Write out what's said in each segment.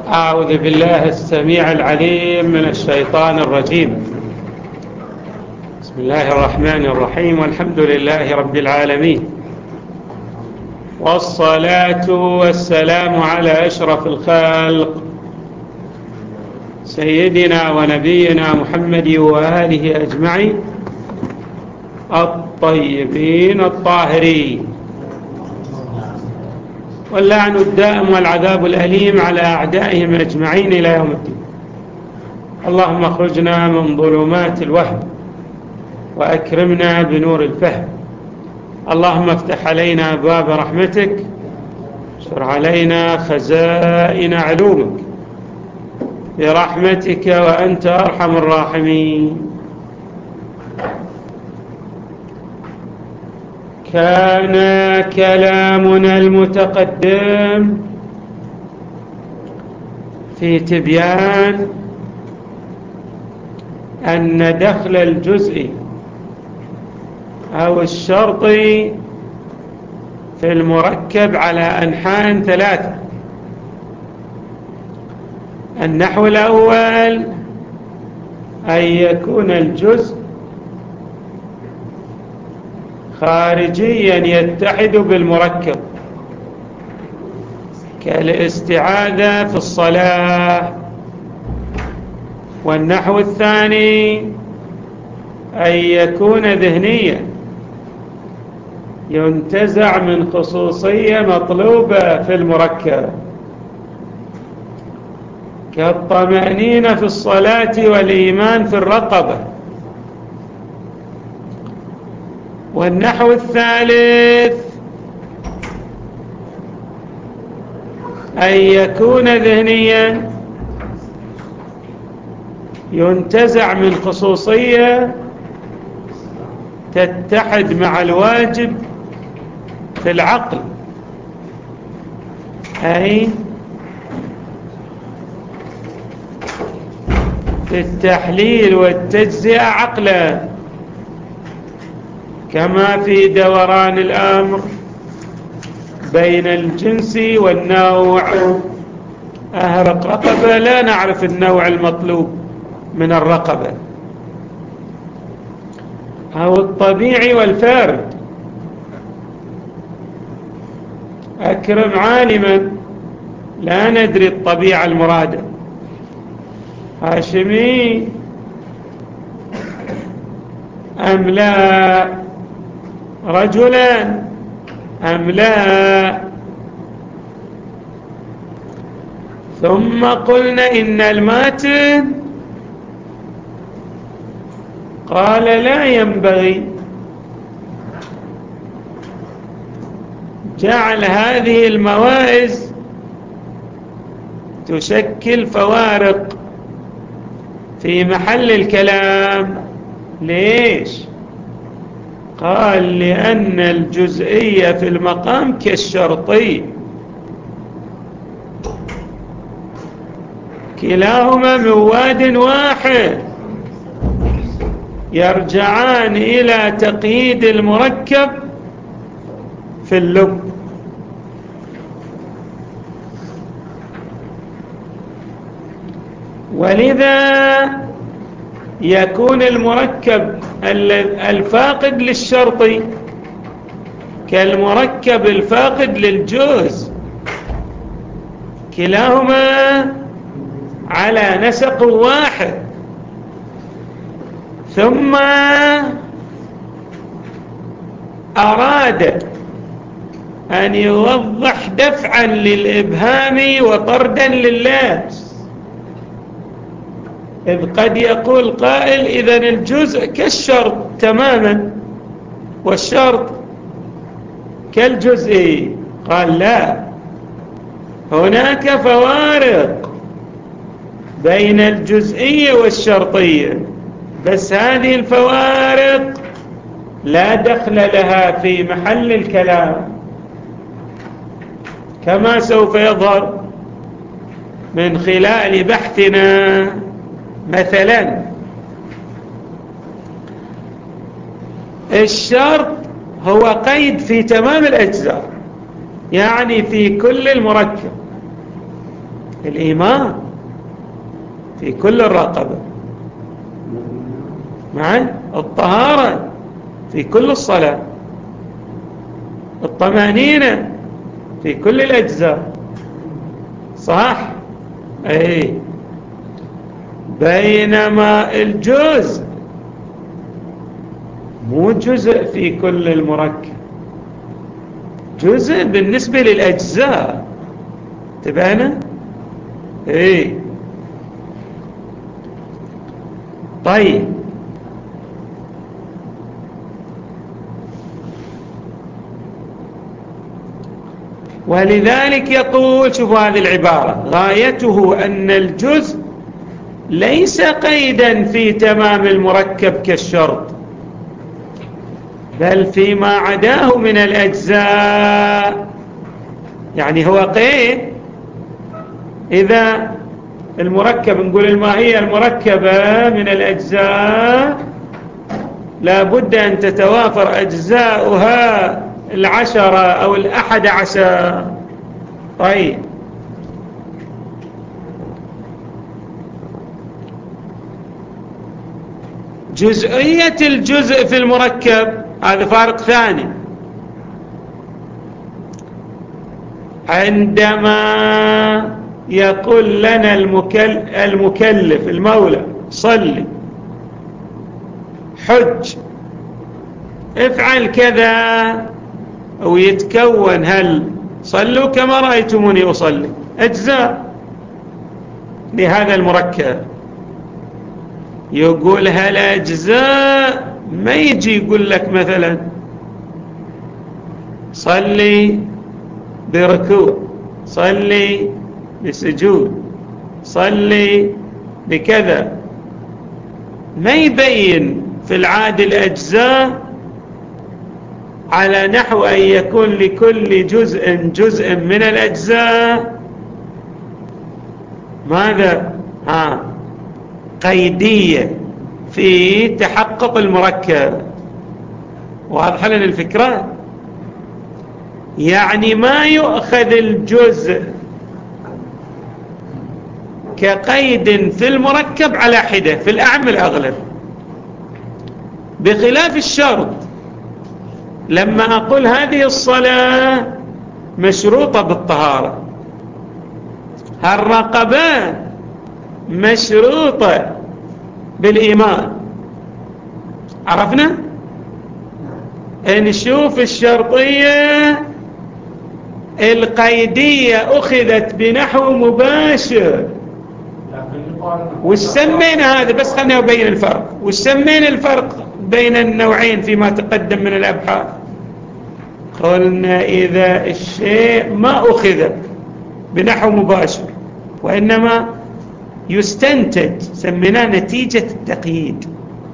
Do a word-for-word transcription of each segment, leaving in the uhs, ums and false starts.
أعوذ بالله السميع العليم من الشيطان الرجيم. بسم الله الرحمن الرحيم، والحمد لله رب العالمين، والصلاة والسلام على أشرف الخلق سيدنا ونبينا محمد وآله أجمعين الطيبين الطاهرين، واللعن الدائم والعذاب الأليم على أعدائهم أجمعين إلى يوم الدين. اللهم اخرجنا من ظلمات الوهم وأكرمنا بنور الفهم. اللهم افتح علينا أبواب رحمتك، اشر علينا خزائن علومك برحمتك وأنت أرحم الراحمين. كان كلامنا المتقدم في تبيان أن دخل الجزء أو الشرط في المركب على أنحاء ثلاثة. النحو الأول أن يكون الجزء خارجيا يتحد بالمركب كالاستعاذة في الصلاة. والنحو الثاني أن يكون ذهنيا ينتزع من خصوصية مطلوبة في المركب كالطمأنينة في الصلاة والإيمان في الرقبة. والنحو الثالث أن يكون ذهنيا ينتزع من خصوصية تتحد مع الواجب في العقل، أي في التحليل والتجزئة عقلا، كما في دوران الأمر بين الجنس والنوع. أهرق رقبة لا نعرف النوع المطلوب من الرقبة، أو الطبيعي والفارد. أكرم عالما لا ندري الطبيعة المرادة. هاشمي أم لا، رجلا أم لا. ثم قلنا إن الماتن قال لا ينبغي جعل هذه الموائز تشكل فوارق في محل الكلام. ليش؟ قال لأن الجزئية في المقام كالشرطي، كلاهما من واد واحد، يرجعان إلى تقييد المركب في اللب. ولذا يكون المركب الفاقد للشرطي كالمركب الفاقد للجزء، كلاهما على نسق واحد. ثم أراد أن يوضح دفعا للإبهام وطردا لللبس، إذ قد يقول قائل إذن الجزء كالشرط تماما والشرط كالجزء. قال لا، هناك فوارق بين الجزئية والشرطية، بس هذه الفوارق لا دخل لها في محل الكلام، كما سوف يظهر من خلال بحثنا. مثلا الشرط هو قيد في تمام الأجزاء، يعني في كل المركب، الإيمان في كل الرقبة، معا الطهارة في كل الصلاة، الطمأنينة في كل الأجزاء، صح؟ أي. بينما الجزء مو جزء في كل المركب، جزء بالنسبة للأجزاء. تبعنا؟ ايه. طيب، ولذلك يقول، شوفوا هذه العبارة: غايته أن الجزء ليس قيدا في تمام المركب كالشرط، بل فيما عداه من الأجزاء. يعني هو قيد إذا المركب، نقول الماهية المركبة من الأجزاء لا بد أن تتوافر أجزاؤها العشرة أو الأحد عشر. طيب، جزئية الجزء في المركب هذا فارق ثاني. عندما يقول لنا المكلف المولى صلي، حج، افعل كذا، ويتكون هل صلوا كما رأيتموني أصلي أجزاء لهذا المركب. يقول هالأجزاء ما يجي يقول لك مثلا صلي بركوع، صلي بسجود، صلي بكذا، ما يبين في العادة الأجزاء على نحو أن يكون لكل جزء جزء من الأجزاء ماذا؟ ها قيدية في تحقق المركب. واضح لنا الفكرة؟ يعني ما يؤخذ الجزء كقيد في المركب على حدة في الأعم الأغلب، بخلاف الشرط. لما أقول هذه الصلاة مشروطة بالطهارة، هالرقبة مشروطة بالإيمان، عرفنا؟ نشوف الشرطية القيدية أخذت بنحو مباشر. وش سمينا هذا؟ بس خلنا نبين الفرق. وش سمينا الفرق بين النوعين فيما تقدم من الأبحاث؟ قلنا إذا الشيء ما أخذ بنحو مباشر وإنما يستنتج، سميناه نتيجة التقييد.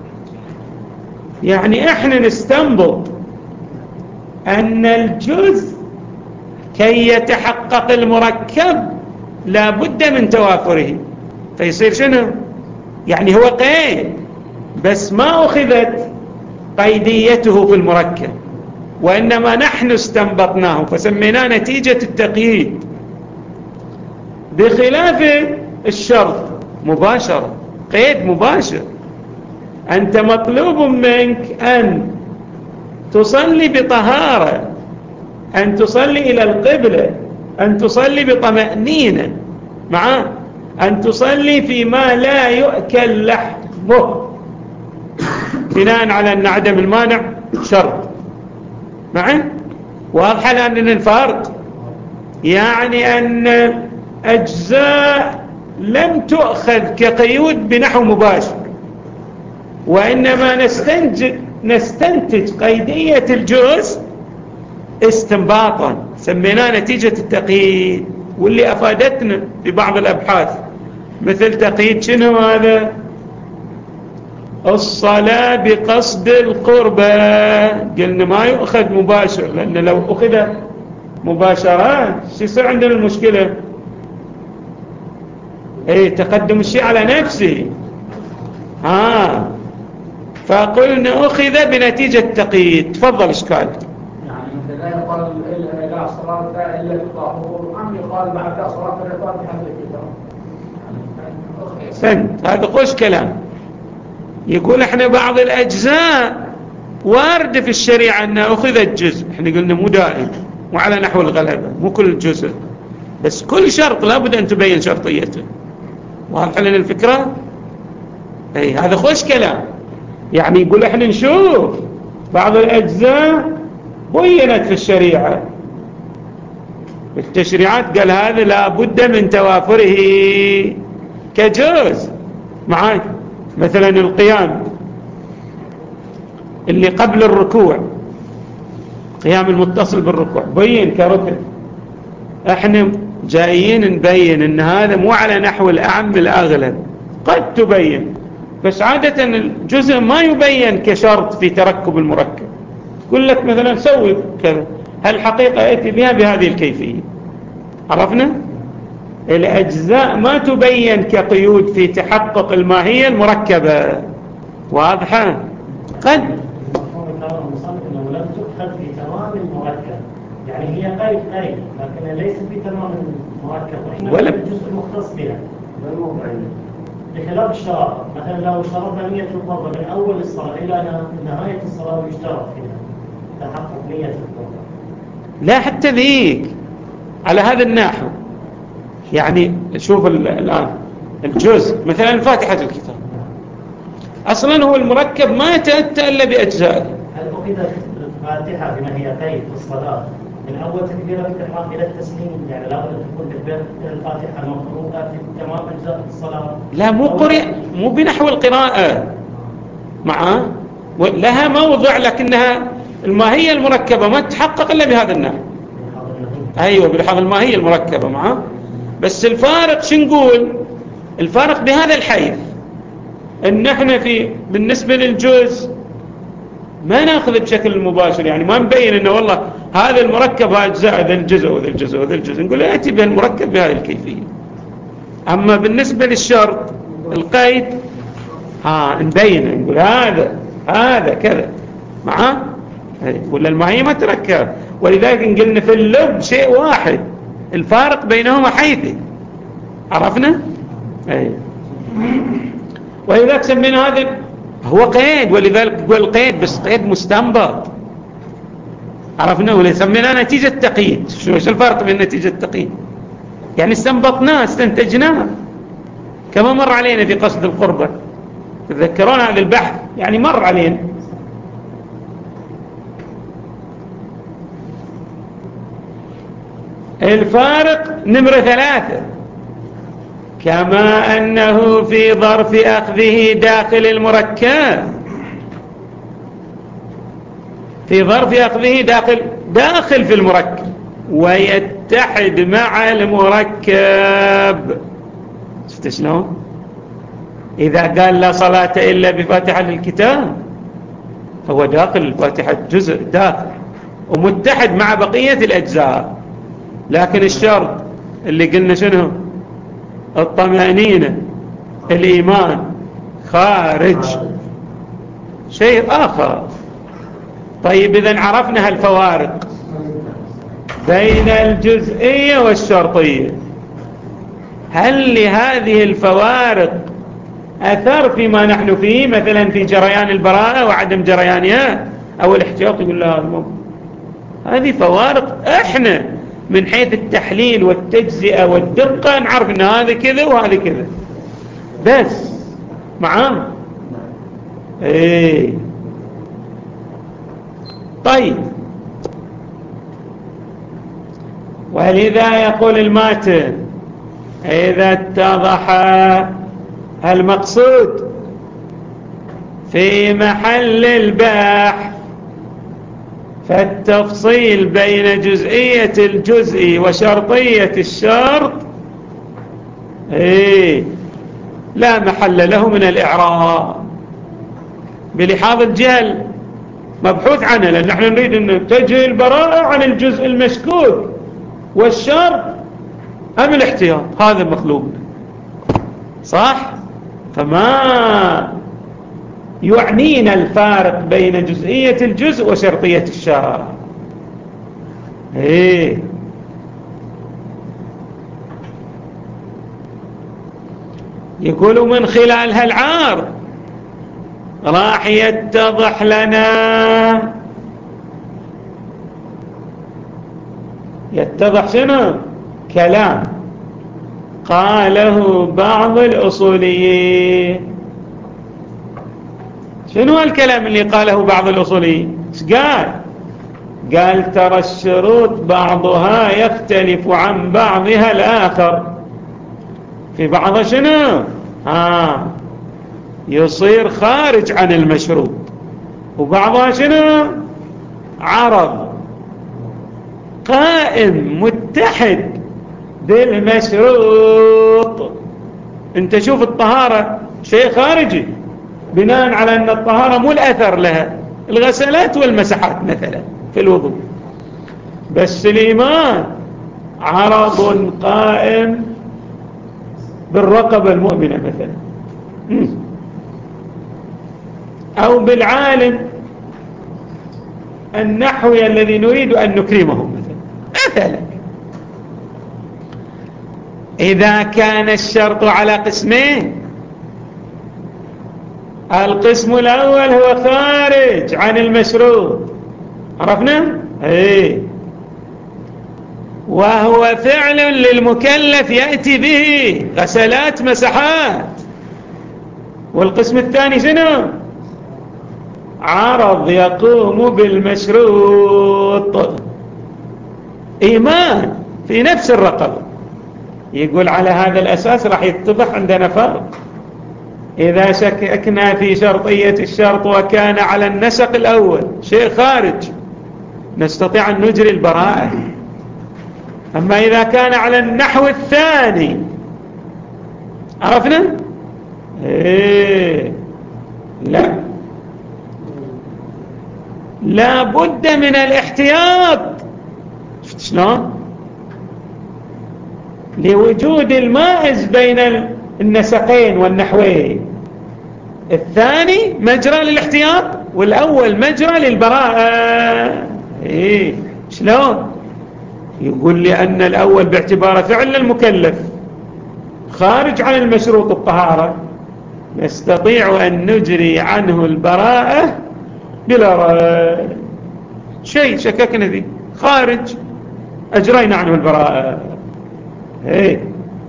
يعني احنا نستنبط أن الجزء كي يتحقق المركب لا بد من توافره، فيصير شنو؟ يعني هو قيد بس ما أخذت قيديته في المركب، وإنما نحن استنبطناه فسميناه نتيجة التقييد، بخلاف الشرط مباشرة، قيد مباشر. أنت مطلوب منك أن تصلي بطهارة، أن تصلي إلى القبلة، أن تصلي بطمأنينة، معاه أن تصلي فيما لا يؤكل لحمه، بناء على أن عدم المانع شرط. معه واضح الآن الفرق؟ يعني أن أجزاء لم تؤخذ كقيود بنحو مباشر، وإنما نستنتج, نستنتج قيدية الجزء استنباطا، سميناه نتيجة التقييد، واللي أفادتنا في بعض الأبحاث مثل تقييد شنو هذا؟ الصلاة بقصد القربة، قلنا ما يؤخذ مباشر، لأن لو أخذ مباشرة شو يصير عندنا المشكلة؟ ايه تقدم الشيء على نفسه. ها فقلنا أخذ بنتيجة تقييد. تفضل إشكال. يعني مثل لا يقال لا صلاة إلا بالطهور، أم يقال بعد صلاة الركاب بحمد الكتاب؟ أحسنت، هذا خوش كلام. يقول احنا بعض الأجزاء وارد في الشريعة أنها أخذت جزء، احنا قلنا مو دائم وعلى نحو الغلبة، مو كل جزء، بس كل شرط لابد أن تبين شرطيته. واضح لنا الفكرة؟ اي هذا خوش كلام. يعني يقول احنا نشوف بعض الأجزاء بينت في الشريعة، التشريعات قال هذا لابد من توافره كجزء. معاي مثلا القيام اللي قبل الركوع، قيام المتصل بالركوع بين كركن، احنا جايين نبين ان هذا مو على نحو الأعم الأغلب، قد تبين، بس عادة الجزء ما يبين كشرط في تركب المركب. يقول لك مثلا سوي كذا، الحقيقة ائتي بها بهذه الكيفية. عرفنا؟ الأجزاء ما تبين كقيود في تحقق الماهية المركبة. واضحة؟ قد انه لم تؤخذ في تمام المركب، يعني هي قيد قيد لكن ليس في تمام المركب، ولا الجزء المختص بها بخلاف الشرط. مثلا لو شرطنا نية القربة من أول الصلاة إلى نهاية الصلاة يشترط فيها تحقق نية القربة. لا حتى ذيك على هذا النحو. يعني شوف الآن الجزء مثلا فاتحة الكتاب أصلا هو المركب ما يتأتى إلا بأجزاء. هل أخذت الفاتحة بما هي قيد في الصلاة من أول تكبيرة الإحرام إلى التسليم، يعني لابد أن تكون تكبيرة الفاتحة مقروءة في تمام أجزاء الصلاة؟ لا مو قرئ، مو بنحو القراءة، معه لها موضع لكنها الماهية المركبة ما تتحقق إلا بهذا النحو. أيوة بلحظ الماهية المركبة معه. بس الفارق شو نقول؟ الفارق بهذا الحيث ان احنا في بالنسبة للجزء ما ناخذ بشكل مباشر، يعني ما نبين انه والله هذا المركب هذا اجزاء ذا الجزء وذا الجزء وذا الجزء، نقول ياتي بالمركب بهذه الكيفية. اما بالنسبة للشرط القيد ها نبين نقول هذا هذا كذا معاه، ولا الماهية ما تركب. ولذلك قلنا في اللب شيء واحد، الفارق بينهما حيث. عرفنا؟ أي. ولذلك سمينا هذا هو قيد، ولذلك يقول قيد بس قيد مستنبط. عرفنا؟ ولا سمينا نتيجة تقييد. شو الفرق بين نتيجة تقييد؟ يعني استنبطناه استنتجناه، كما مر علينا في قصد القربة. تذكرون هذا البحث؟ يعني مر علينا. الفارق نمرة ثلاثة، كما أنه في ظرف أخذه داخل المركب، في ظرف أخذه داخل داخل في المركب ويتحد مع المركب. شفت شلون؟ إذا قال لا صلاة إلا بفاتحة الكتاب هو داخل الفاتحة جزء داخل ومتحد مع بقية الأجزاء، لكن الشرط اللي قلنا شنو؟ الطمأنينة الإيمان خارج شيء آخر. طيب إذن عرفنا هالفوارق بين الجزئية والشرطية. هل لهذه الفوارق أثر فيما نحن فيه، مثلا في جريان البراءة وعدم جريانها أو الاحتياط؟ يقول لا، هذه فوارق احنا من حيث التحليل والتجزئة والدقة نعرف ان هذا كذا وهذا كذا بس. معاه؟ ايه طيب. ولذا يقول الماتن إذا اتضح المقصود في محل البحث فالتفصيل بين جزئية الجزء وشرطية الشرط إيه لا محل له من الإعراب بلحاظ الجهل مبحوث عنه، لأن نحن نريد أن تجي البراءة عن الجزء المشكوك والشرط أم الاحتياط، هذا المطلوب صح. فما يعنينا الفارق بين جزئية الجزء وشرطية الشرط. ايه يقولوا من خلال هالعار راح يتضح لنا يتضح شنو كلام قاله بعض الأصوليين. شنو الكلام اللي قاله بعض الأصوليين؟ قال قال ترى الشروط بعضها يختلف عن بعضها الآخر. في بعضها شنو آه يصير خارج عن المشروط، وبعضها شنو عرض قائم متحد بالمشروط. انت شوف الطهارة شيء خارجي بناء على ان الطهارة مو الأثر لها الغسلات والمسحات مثلا في الوضوء، بس الإيمان عرض قائم بالرقبة المؤمنة مثلا، أو بالعالم النحوي الذي نريد أن نكرمه مثلا. مثلا إذا كان الشرط على قسمين، القسم الأول هو خارج عن المشروط، عرفنا؟ ايه، وهو فعل للمكلف يأتي به غسلات مسحات. والقسم الثاني شنو؟ عرض يقوم بالمشروط، إيمان في نفس الرقبة. يقول على هذا الأساس راح يتضح عندنا فرق. إذا شككنا في شرطية الشرط وكان على النسق الأول شيء خارج نستطيع أن نجري البراءة. أما إذا كان على النحو الثاني، عرفنا؟ إيه لا، لا بد من الاحتياط. شفت شلون؟ لوجود المائز بين النسقين والنحوين، الثاني مجرى للاحتياط والأول مجرى للبراءة. إيه شلون؟ يقول لأن الأول باعتباره فعل المكلف خارج عن المشروط الطهارة نستطيع أن نجري عنه البراءة بلا رأي. شيء شككنا فيه خارج أجرينا عنه البراءة. إيه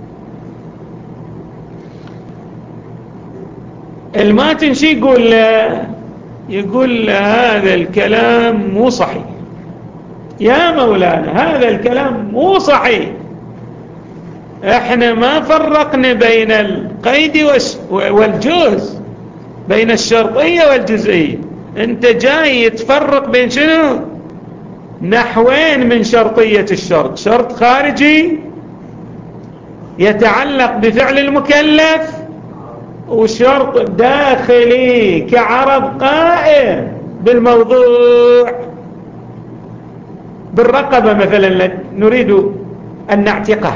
الماتن شي يقول يقول هذا الكلام مو صحيح يا مولانا، هذا الكلام مو صحيح. احنا ما فرقنا بين القيد والجوز، بين الشرطية والجزئية. انت جاي تفرق بين شنو؟ نحوين من شرطية الشرط، شرط خارجي يتعلق بفعل المكلف، وشرط داخلي كعرض قائم بالموضوع، بالرقبة مثلا نريد أن نعتقها.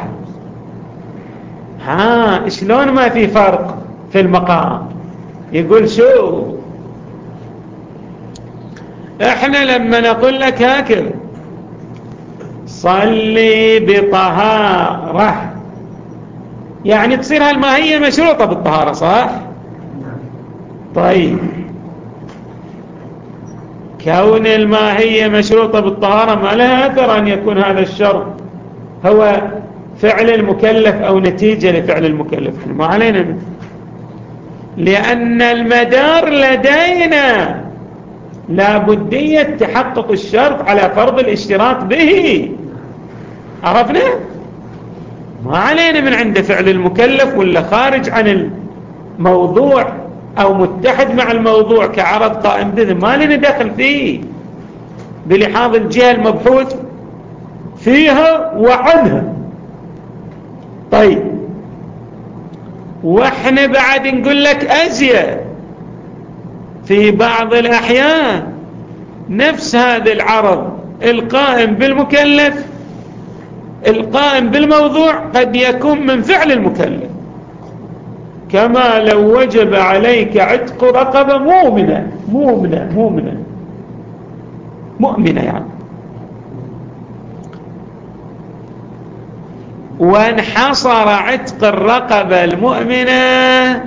ها شلون ما في فرق في المقام؟ يقول شو احنا لما نقول لك هكذا صلي بطهارة، يعني تصير هالماهية مشروطة بالطهارة، صح؟ طيب كون الماهية مشروطة بالطهارة ما لها أثر أن يكون هذا الشرط هو فعل المكلف أو نتيجة لفعل المكلف، ما علينا منه، لأن المدار لدينا لا بدية تحقق الشرط على فرض الاشتراط به. عرفنا؟ ما علينا من عند فعل المكلف ولا خارج عن الموضوع أو متحد مع الموضوع كعرض قائم به، ما لنا دخل فيه بلحاظ الجهة المبحوث فيها وعنها. طيب واحنا بعد نقول لك أزيد، في بعض الأحيان نفس هذا العرض القائم بالمكلف القائم بالموضوع قد يكون من فعل المكلف، كما لو وجب عليك عتق رقبة مؤمنة مؤمنة مؤمنة مؤمنة يعني وانحصر عتق الرقبة المؤمنة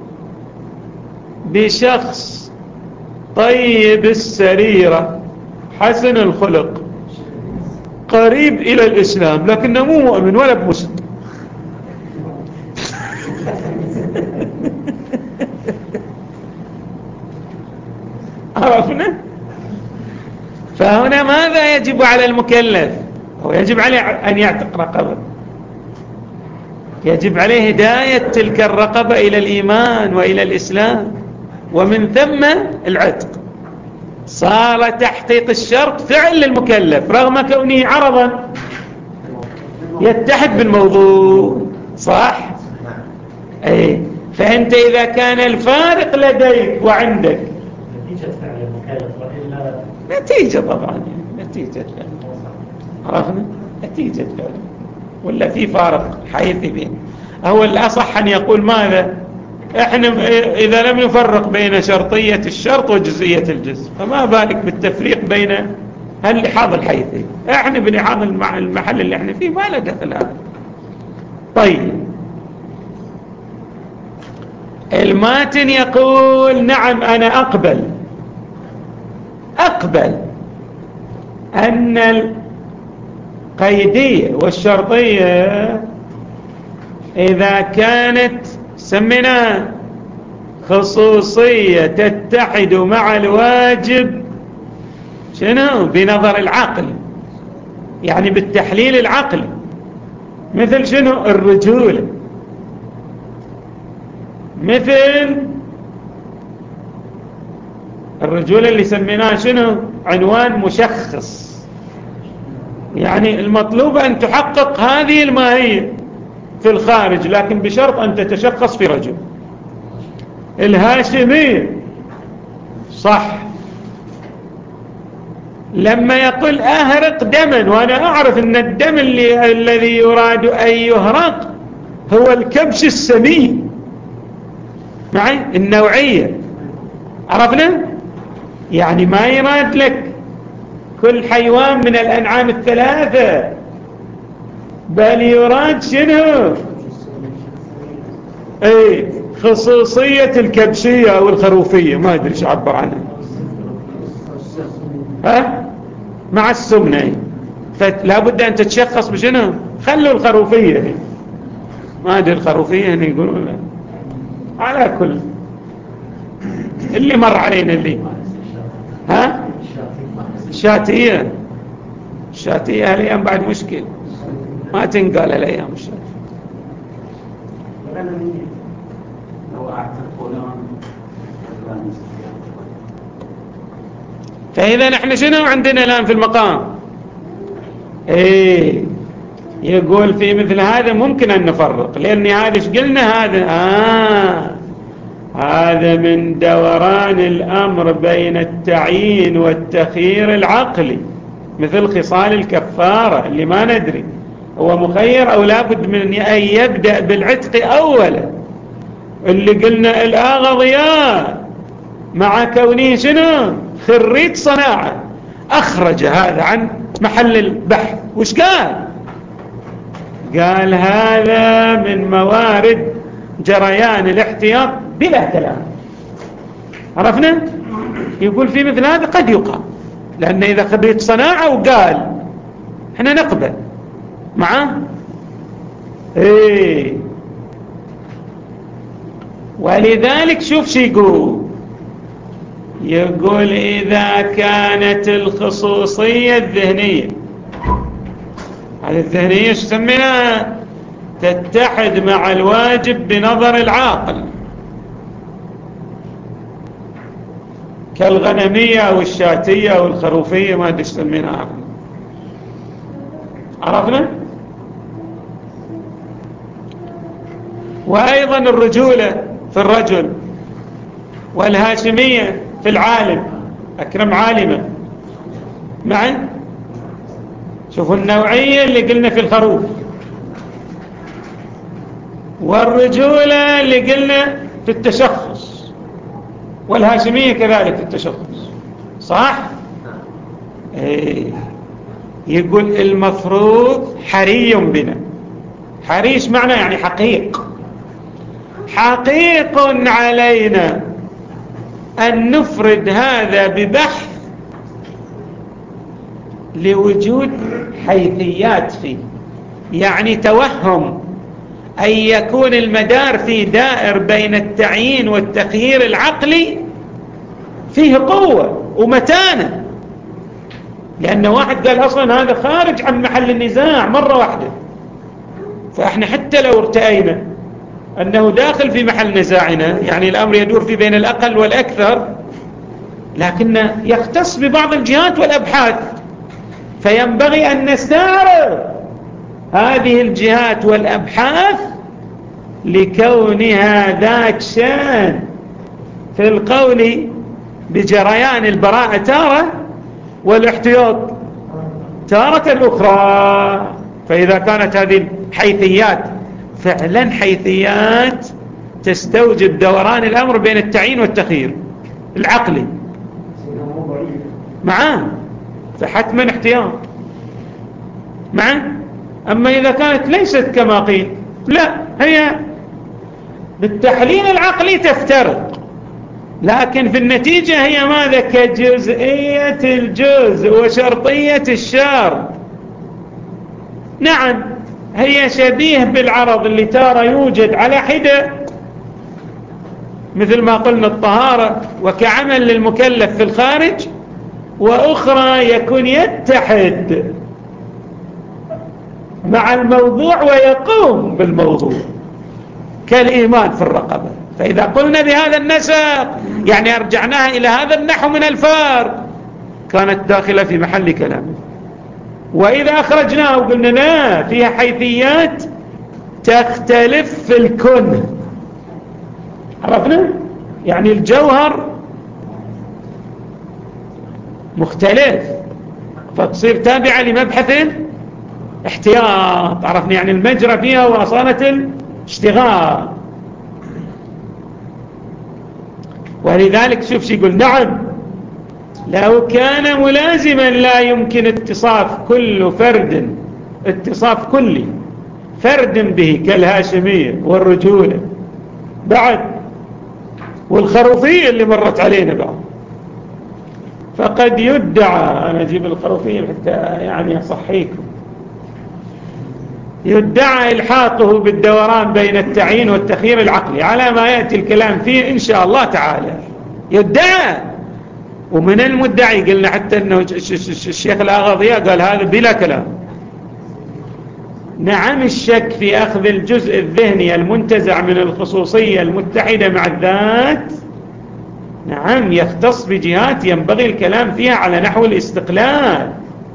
بشخص طيب السريرة حسن الخلق قريب إلى الإسلام لكنه مو مؤمن ولا بمسلم. عرفنا؟ فهنا ماذا يجب على المكلف؟ هو يجب عليه أن يعتق رقبة، يجب عليه هداية تلك الرقبة إلى الإيمان وإلى الإسلام، ومن ثم العتق. صار تحقيق الشرط فعل للمكلف رغم كونه عرضا يتحد بالموضوع. صح؟ أي. فأنت إذا كان الفارق لديك وعندك نتيجة فعل المكلف وإلا نتيجة طبعا نتيجة فعل. عرفنا؟ نتيجة فعل ولا في فارق حيثي بين. هو الأصح أن يقول ماذا؟ احنا إذا لم نفرق بين شرطية الشرط وجزئية الجزء فما بالك بالتفريق بين اللحاظ الحيثي. احنا بلحاظ المحل اللي احنا فيه ما له دخل هذا. طيب الماتن يقول نعم أنا أقبل أقبل أن القيدية والشرطية إذا كانت سمينا خصوصية تتحد مع الواجب شنو بنظر العقل، يعني بالتحليل العقلي، مثل شنو الرجولة، مثل الرجولة اللي سميناها شنو عنوان مشخص، يعني المطلوب أن تحقق هذه الماهية في الخارج لكن بشرط أن تتشخص في رجل. الهاشمية صح لما يقول أهرق دما وأنا أعرف أن الدم اللي الذي يراد أن يهرق هو الكبش السمين معي النوعية. عرفنا؟ يعني ما يراد لك كل حيوان من الأنعام الثلاثة بل يراد شنو اي خصوصية الكبشية او الخروفية ما ادري شو عبر عنها ها مع السمنة. فلا بد ان تتشخص بشنو. خلوا الخروفية ما ادري الخروفية هنا يقولون لا. على كل اللي مر علينا اللي ها الشاتية الشاتية هالأيام بعد مشكل ما تنقال الأيام الشاتية. فإذا نحن شنو عندنا الآن في المقام ايه يقول في مثل هذا ممكن أن نفرق لأن هذا ايش قلنا هذا آه هذا من دوران الأمر بين التعيين والتخيير العقلي مثل خصال الكفارة اللي ما ندري هو مخير أو لابد من أن يبدأ بالعتق أولا اللي قلنا الآغضياء مع كونه شنو خريج صناعة أخرج هذا عن محل البحث. وش قال؟ قال هذا من موارد جريان الاحتياط بلا كلام. عرفنا؟ يقول في مثل هذا قد يقال لأن إذا خريج صناعة وقال احنا نقبل معه ايه. ولذلك شوف شي يقول يقول إذا كانت الخصوصية الذهنية هذه الذهنية شو سميناها تتحد مع الواجب بنظر العاقل كالغنمية أو الشاتية أو الخروفية ما أدري سميناها. عرفنا؟ وأيضا الرجولة في الرجل والهاشمية في العالم أكرم عالمة معا. شوفوا النوعية اللي قلنا في الخروف والرجولة اللي قلنا في التشخص والهاشمية كذلك في التشخص. صح؟ ايه. يقول المفروض حري بنا حريص معنى يعني حقيق. حقيق علينا أن نفرد هذا ببحث لوجود حيثيات فيه، يعني توهم أن يكون المدار في دائر بين التعيين والتخيير العقلي فيه قوة ومتانة، لأن واحد قال أصلا هذا خارج عن محل النزاع مرة واحدة، فإحنا حتى لو ارتأينا أنه داخل في محل نزاعنا، يعني الأمر يدور في بين الأقل والأكثر، لكن يختص ببعض الجهات والأبحاث، فينبغي أن نستعرض هذه الجهات والأبحاث لكونها ذات شان في القول بجريان البراءة تارة والاحتياط تارة أخرى. فإذا كانت هذه الحيثيات فعلا حيثيات تستوجب دوران الأمر بين التعيين والتخيير العقلي معاه، فحتما احتياط معاه. أما إذا كانت ليست كما قيل، لا، هي بالتحليل العقلي تفترق، لكن في النتيجة هي ماذا؟ كجزئية الجزء وشرطية الشرط. نعم، هي شبيه بالعرض اللي ترى يوجد على حدة مثل ما قلنا الطهارة وكعمل للمكلف في الخارج، وأخرى يكون يتحد مع الموضوع ويقوم بالموضوع كالإيمان في الرقبة. فإذا قلنا بهذا النسق يعني أرجعناها إلى هذا النحو من الفارق، كانت داخلة في محل كلامه. وإذا أخرجناه وقلنا لا، فيها حيثيات تختلف في الكون، عرفنا؟ يعني الجوهر مختلف، فتصير تابعة لمبحث احتياط، عرفنا؟ يعني المجرى فيها وأصالة الاشتغال. ولذلك شوف شي يقول: نعم، لو كان ملازما لا يمكن اتصاف كل فرد اتصاف كل فرد به كالهاشمية والرجولة بعد والخروفية اللي مرت علينا بعد، فقد يدعى، أنا أجيب الخروفية حتى يعني أصحيكم، يدعى إلحاقه بالدوران بين التعيين والتخيير العقلي على ما يأتي الكلام فيه إن شاء الله تعالى. يدعى، ومن المدعي قلنا حتى أنه الشيخ الأغاضية قال هذا بلا كلام. نعم، الشك في أخذ الجزء الذهني المنتزع من الخصوصية المتحدة مع الذات، نعم، يختص بجهات ينبغي الكلام فيها على نحو الاستقلال.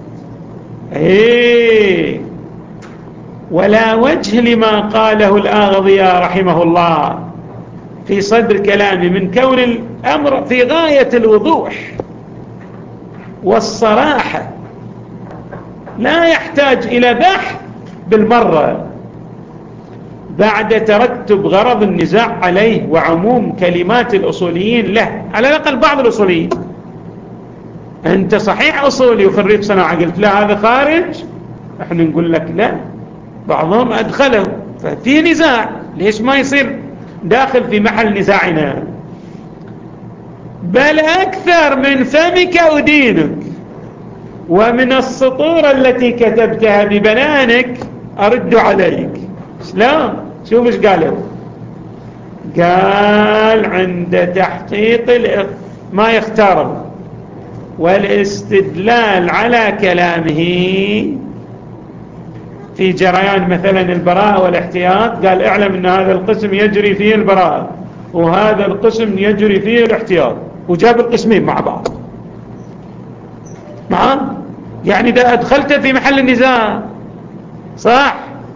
ايه، ولا وجه لما قاله الأغاضية رحمه الله في صدر كلامه من كون الأمر في غاية الوضوح والصراحة، لا يحتاج إلى بحث بالمرة بعد ترتب غرض النزاع عليه وعموم كلمات الأصوليين له، على الأقل بعض الأصوليين. أنت صحيح أصولي وخريج صناعة، قلت لا هذا خارج، احنا نقول لك لا، بعضهم أدخله، ففي نزاع، ليش ما يصير داخل في محل نزاعنا؟ بل أكثر من فمك أدينك ومن السطور التي كتبتها ببنانك أرد عليك. لا، شوف ايش قالوا. قال: عند تحقيق ما يختاره والاستدلال على كلامه في جريان مثلا البراءة والاحتياط، قال: اعلم ان هذا القسم يجري فيه البراءة وهذا القسم يجري فيه الاحتياط، وجاب القسمين مع بعض معاه، يعني ده أدخلته في محل النزاع، صح؟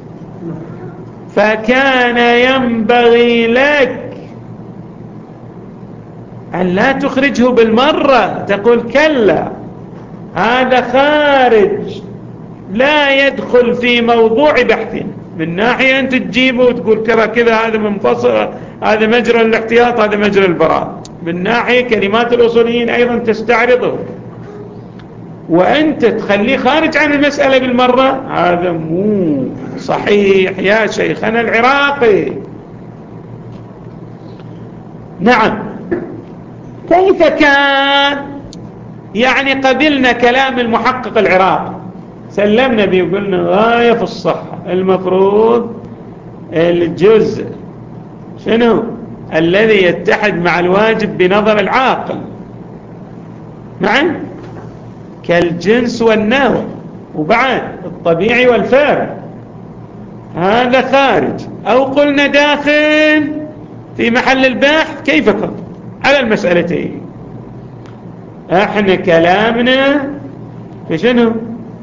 فكان ينبغي لك أن لا تخرجه بالمرة، تقول كلا هذا خارج لا يدخل في موضوع بحث. من ناحية أنت تجيبه وتقول كذا كذا، هذا منفصل، هذا مجرى الاحتياط، هذا مجرى البراءة. من ناحية كلمات الأصوليين أيضا تستعرضه، وأنت تخليه خارج عن المسألة بالمرة، هذا مو صحيح يا شيخنا العراقي. نعم. كيف كان؟ يعني قبلنا كلام المحقق العراقي، سلمنا بيه وقلنا غاية في الصحة، المفروض الجزء شنو الذي يتحد مع الواجب بنظر العاقل، معا كالجنس والنوع، وبعد الطبيعي والفارق، هذا خارج، أو قلنا داخل في محل البحث. كيف كان على المسألتين؟ احنا كلامنا في شنو؟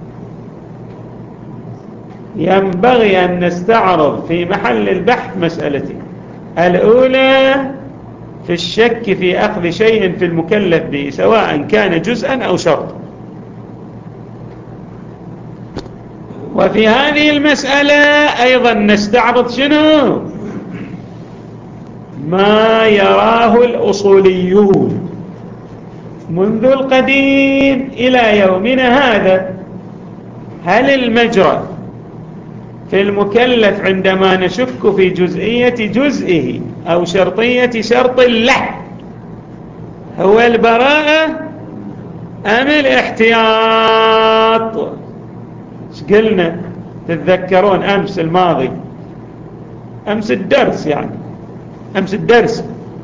ينبغي أن نستعرض في محل البحث مسألتين. الأولى في الشك في أخذ شيء في المكلف به سواء كان جزءا أو شرطا. وفي هذه المسألة أيضا نستعرض شنو ما يراه الأصوليون منذ القديم إلى يومنا هذا. هل المجرى في المكلف عندما نشك في جزئية جزئه أو شرطية شرط له هو البراءة أم الاحتياط؟ ايش قلنا تتذكرون أمس الماضي، أمس الدرس يعني أمس الدرس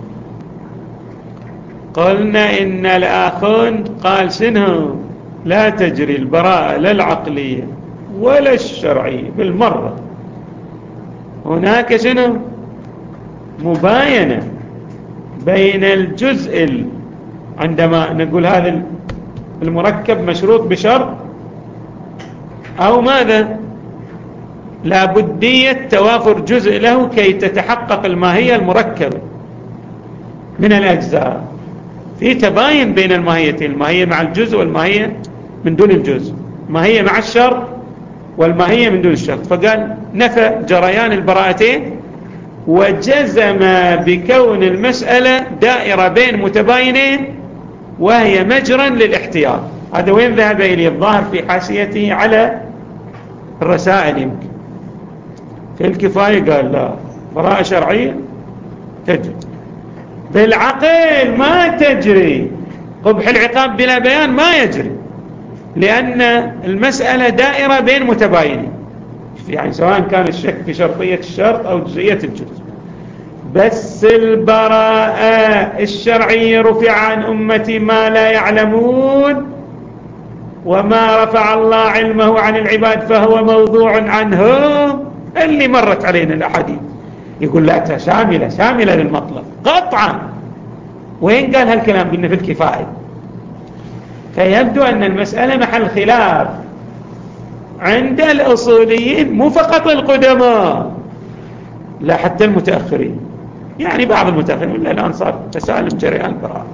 قلنا إن الآخون قال شنو لا تجري البراءة لا العقلية ولا الشرعية بالمرة، هناك شنو مباينة بين الجزء عندما نقول هذا المركب مشروط بشرط أو ماذا لا بدية توافر جزء له كي تتحقق الماهية المركبة من الأجزاء. في تباين بين الماهيتين، الماهية مع الجزء والماهية من دون الجزء، الماهية مع الشرط والماهية من دون الشرط. فقال نفى جريان البراءتين وجزم بكون المسألة دائرة بين متباينين وهي مجرا للاحتياط. هذا وين ذهب إليه؟ الظاهر في حاشيته على الرسائل، يمكن في الكفاية قال لا براءة شرعية تجري، بالعقل ما تجري، قبح العقاب بلا بيان ما يجري، لأن المسألة دائرة بين متباينين، يعني سواء كان الشك في شرطية الشرط أو جزئية الجزء. بس البراءة الشرعية رفع عن أمتي ما لا يعلمون، وما رفع الله علمه عن العباد فهو موضوع عنهم، اللي مرت علينا الأحاديث. يقول لا شاملة شاملة للمطلب قطعا. وين قال هالكلام؟ قلنا في الكفاية. فيبدو أن المسألة محل خلاف عند الأصوليين، مو فقط القدماء، لا حتى المتأخرين، يعني بعض المتأخرين ولا الآن صار تسالم جريان براءة.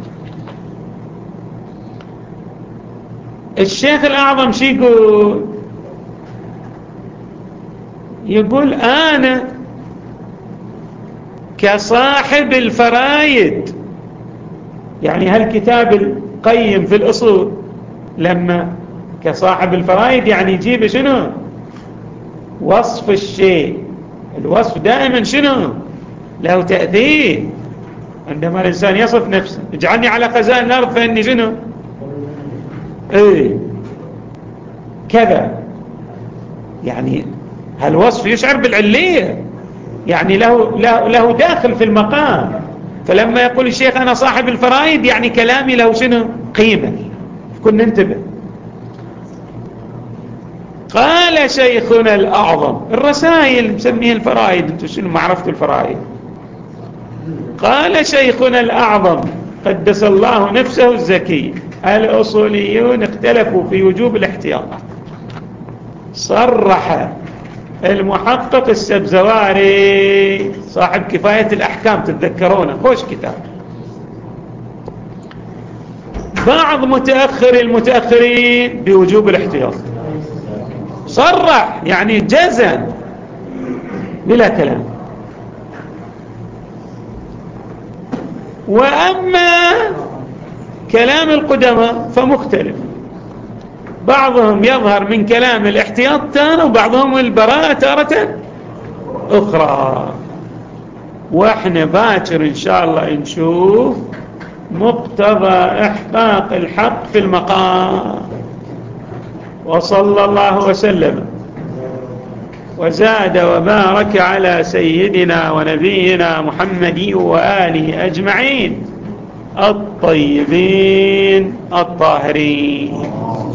الشيخ الأعظم شي يقول؟ يقول أنا كصاحب الفرايد، يعني هالكتاب القيم في الأصول، لما كصاحب الفرايد يعني يجيب شنو وصف الشيء. الوصف دائما شنو له تأثير. عندما الإنسان يصف نفسه اجعلني على خزائن الأرض فإني شنو ايه كذا، يعني هالوصف يشعر بالعلية، يعني له, له, له داخل في المقام. فلما يقول الشيخ أنا صاحب الفرائد يعني كلامي له شنو قيمة، كنا ننتبه. قال شيخنا الأعظم، الرسائل مسميه الفرائد، انتم شنو ما عرفتوا الفرائد. قال شيخنا الأعظم قدس الله نفسه الزكي، الأصوليون اختلفوا في وجوب الاحتياط. صرح المحقق السبزواري صاحب كفاية الأحكام، تتذكرونه خوش كتاب، بعض متأخر المتأخرين بوجوب الاحتياط، صرح يعني جزم بلا كلام. وأما كلام القدماء فمختلف، بعضهم يظهر من كلام الاحتياط تارة وبعضهم البراءة تارة أخرى. وإحنا باكر إن شاء الله نشوف مقتضى إحقاق الحق في المقام. وصلى الله وسلم وزاد وبارك على سيدنا ونبينا محمد وآله أجمعين الطيبين الطاهرين.